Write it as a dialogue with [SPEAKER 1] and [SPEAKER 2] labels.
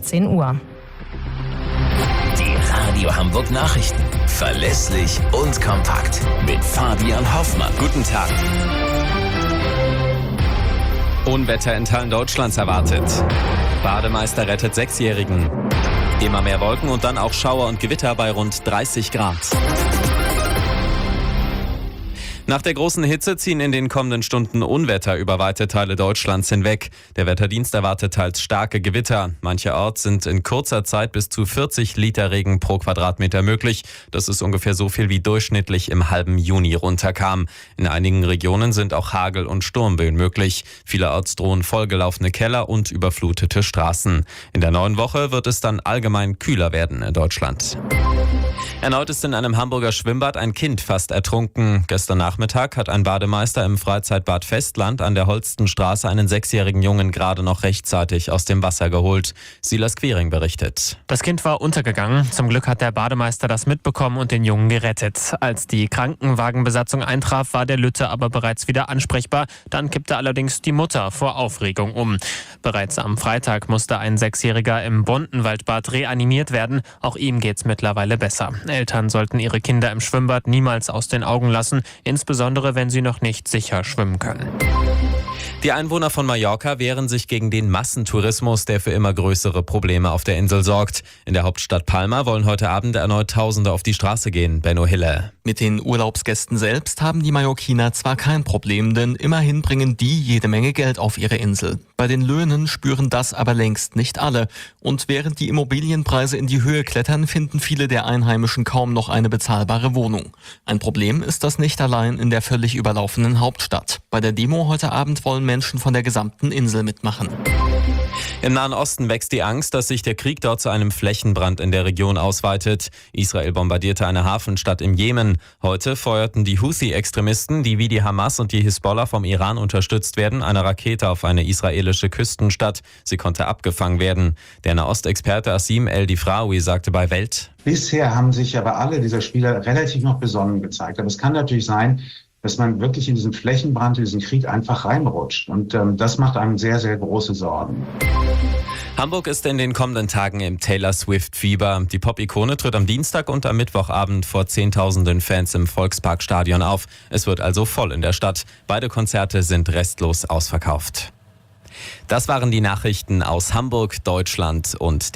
[SPEAKER 1] 13 Uhr.
[SPEAKER 2] Die Radio Hamburg Nachrichten. Verlässlich und kompakt. Mit Fabian Hoffmann.
[SPEAKER 3] Guten Tag. Unwetter in Teilen Deutschlands erwartet. Bademeister rettet 6-Jährigen. Immer mehr Wolken und dann auch Schauer und Gewitter bei rund 30 Grad. Nach der großen Hitze ziehen in den kommenden Stunden Unwetter über weite Teile Deutschlands hinweg. Der Wetterdienst erwartet teils starke Gewitter. Mancherorts sind in kurzer Zeit bis zu 40 Liter Regen pro Quadratmeter möglich. Das ist ungefähr so viel wie durchschnittlich im halben Juni runterkam. In einigen Regionen sind auch Hagel- und Sturmböen möglich. Vielerorts drohen vollgelaufene Keller und überflutete Straßen. In der neuen Woche wird es dann allgemein kühler werden in Deutschland. Erneut ist in einem Hamburger Schwimmbad ein Kind fast ertrunken. Gestern Nachmittag hat ein Bademeister im Freizeitbad Festland an der Holstenstraße einen 6-jährigen Jungen gerade noch rechtzeitig aus dem Wasser geholt. Silas Quiring berichtet.
[SPEAKER 4] Das Kind war untergegangen. Zum Glück hat der Bademeister das mitbekommen und den Jungen gerettet. Als die Krankenwagenbesatzung eintraf, war der Lütte aber bereits wieder ansprechbar. Dann kippte allerdings die Mutter vor Aufregung um. Bereits am Freitag musste ein 6-Jähriger im Bontenwaldbad reanimiert werden. Auch ihm geht's mittlerweile besser. Eltern sollten ihre Kinder im Schwimmbad niemals aus den Augen lassen, insbesondere wenn sie noch nicht sicher schwimmen können.
[SPEAKER 3] Die Einwohner von Mallorca wehren sich gegen den Massentourismus, der für immer größere Probleme auf der Insel sorgt. In der Hauptstadt Palma wollen heute Abend erneut Tausende auf die Straße gehen. Benno Hille.
[SPEAKER 5] Mit den Urlaubsgästen selbst haben die Mallorquiner zwar kein Problem, denn immerhin bringen die jede Menge Geld auf ihre Insel. Bei den Löhnen spüren das aber längst nicht alle. Und während die Immobilienpreise in die Höhe klettern, finden viele der Einheimischen kaum noch eine bezahlbare Wohnung. Ein Problem ist das nicht allein in der völlig überlaufenden Hauptstadt. Bei der Demo heute Abend wollen Menschen von der gesamten Insel mitmachen.
[SPEAKER 3] Im Nahen Osten wächst die Angst, dass sich der Krieg dort zu einem Flächenbrand in der Region ausweitet. Israel bombardierte eine Hafenstadt im Jemen. Heute feuerten die Houthi-Extremisten, die wie die Hamas und die Hisbollah vom Iran unterstützt werden, eine Rakete auf eine israelische Küstenstadt. Sie konnte abgefangen werden. Der Nahostexperte Asim El-Difraoui sagte bei Welt:
[SPEAKER 6] Bisher haben sich aber alle dieser Spieler relativ noch besonnen gezeigt. Aber es kann natürlich sein, dass man wirklich in diesen Flächenbrand, in diesen Krieg einfach reinrutscht. Und das macht einem sehr, sehr große Sorgen.
[SPEAKER 3] Hamburg ist in den kommenden Tagen im Taylor Swift-Fieber. Die Pop-Ikone tritt am Dienstag und am Mittwochabend vor Zehntausenden Fans im Volksparkstadion auf. Es wird also voll in der Stadt. Beide Konzerte sind restlos ausverkauft. Das waren die Nachrichten aus Hamburg, Deutschland und